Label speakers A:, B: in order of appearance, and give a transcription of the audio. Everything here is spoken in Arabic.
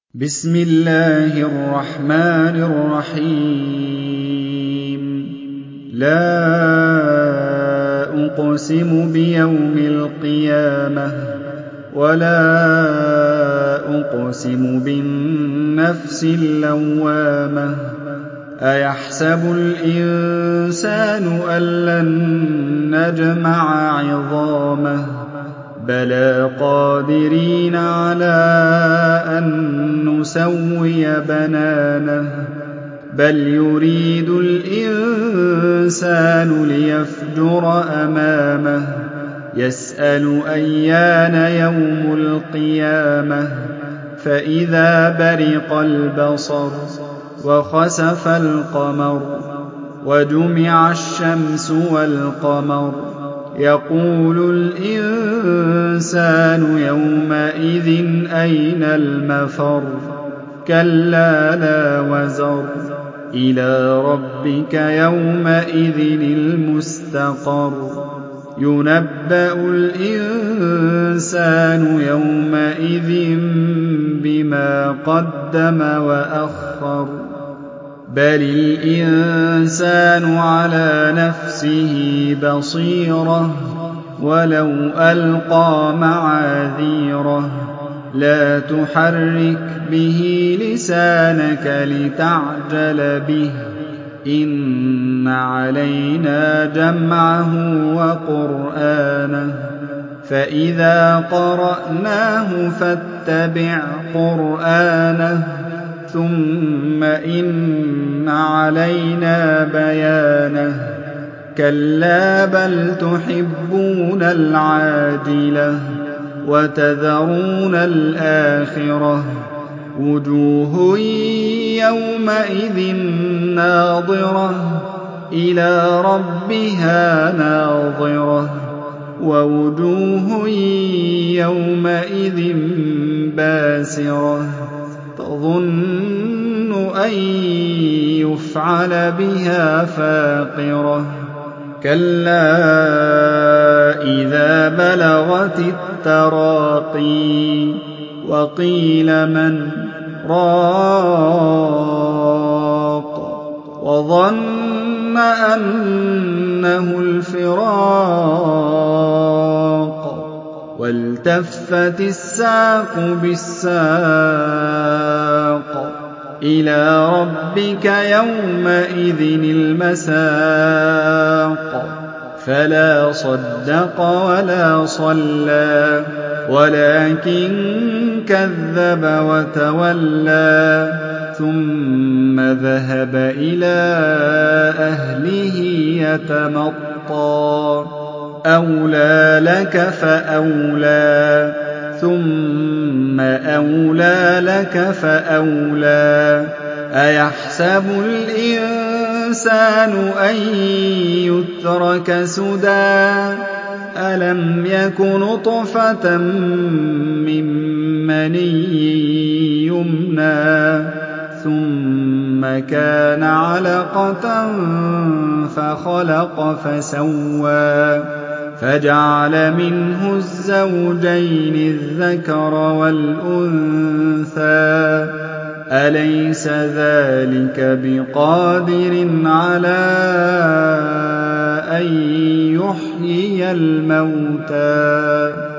A: بسم الله الرحمن الرحيم لا أقسم بيوم القيامة ولا أقسم بالنفس اللوامة أيحسب الإنسان أن لن نجمع عظامه بلى قادرين على أن نسوي بنانه بل يريد الإنسان ليفجر أمامه يسأل أيان يوم القيامة فإذا برق البصر وخسف القمر وجمع الشمس والقمر يقول الإنسان يومئذ أين المفر كلا لا وزر إلى ربك يومئذ المستقر ينبأ الإنسان يومئذ بما قدم وأخر بل الإنسان على نفسه بصيرة ولو ألقى معاذيره لا تحرك به لسانك لتعجل به إن علينا جمعه وقرآنه فإذا قرأناه فاتبع قرآنه ثم إن علينا بيانه كلا بل تحبون العاجلة وتذرون الآخرة وجوه يومئذ ناظرة إلى ربها ناظرة ووجوه يومئذ باسرة تظن أن يفعل بها فاقرة كلا إذا بلغت التراقي وقيل من راق وظن أنه الفراق والتفت الساق بالساق إلى ربك يومئذ المساق فلا صدق ولا صلى ولكن كذب وتولى ثم ذهب إلى أهله يتمطى أولى لك فأولى ثم أولى لك فأولى أيحسب الإنسان أن يترك سدى ألم يك نطفة من مني يمنى ثم كان علقة فخلق فسوى فجعل منه الزوجين الذكر والأنثى أليس ذلك بقادر على أن يحيي الموتى